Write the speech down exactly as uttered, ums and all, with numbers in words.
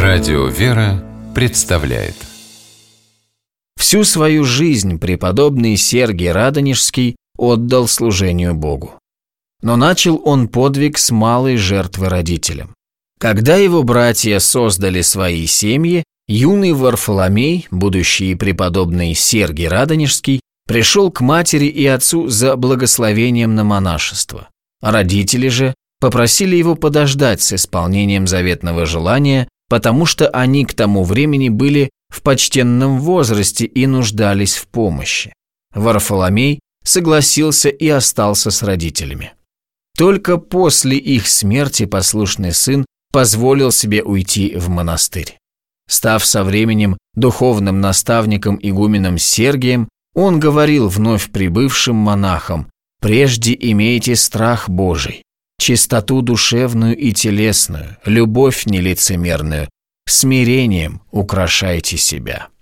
Радио «Вера» представляет. Всю свою жизнь преподобный Сергий Радонежский отдал служению Богу. Но начал он подвиг с малой жертвы родителям. Когда его братья создали свои семьи, юный Варфоломей, будущий преподобный Сергий Радонежский, пришел к матери и отцу за благословением на монашество. Родители же попросили его подождать с исполнением заветного желания, потому что они к тому времени были в почтенном возрасте и нуждались в помощи. Варфоломей согласился и остался с родителями. Только после их смерти послушный сын позволил себе уйти в монастырь. Став со временем духовным наставником игуменом Сергием, он говорил вновь прибывшим монахам: «Прежде имейте страх Божий, чистоту душевную и телесную, любовь нелицемерную, смирением украшайте себя».